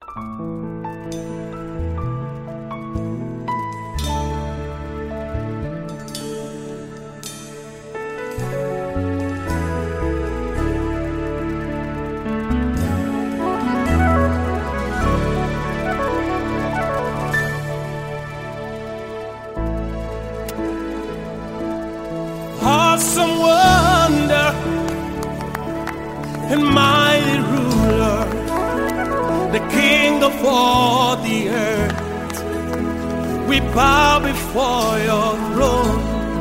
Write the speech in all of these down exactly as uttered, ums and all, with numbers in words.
Awesome wonder and mighty ruler, the King of all the earth, we bow before your throne.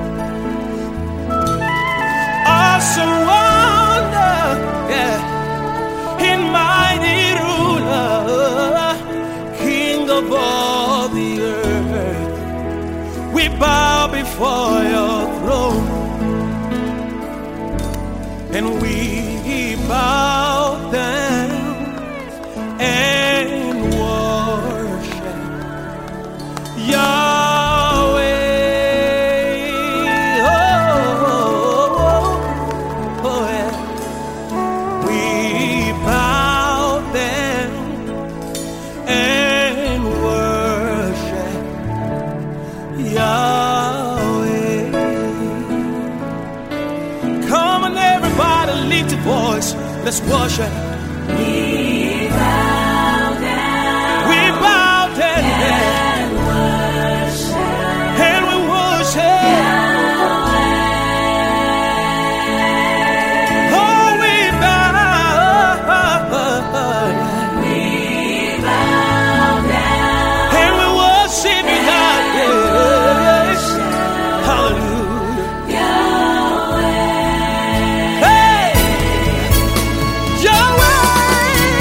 Awesome wonder, yeah, and mighty ruler, King of all the earth, we bow before your throne. And we bow down and worship Yahweh. Oh, oh, oh, yeah. We bow down and worship Yahweh. Come on, everybody, lift your voice. Let's worship. We bow down. We bow down and worship. and we worship. Yahweh. Oh, we bow. We bow down And we worship you, God. and Yeah. worship Hallelujah. Yahweh. Hey, Yahweh.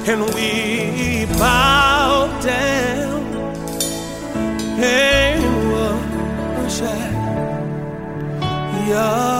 and we bow down and worship Yahweh.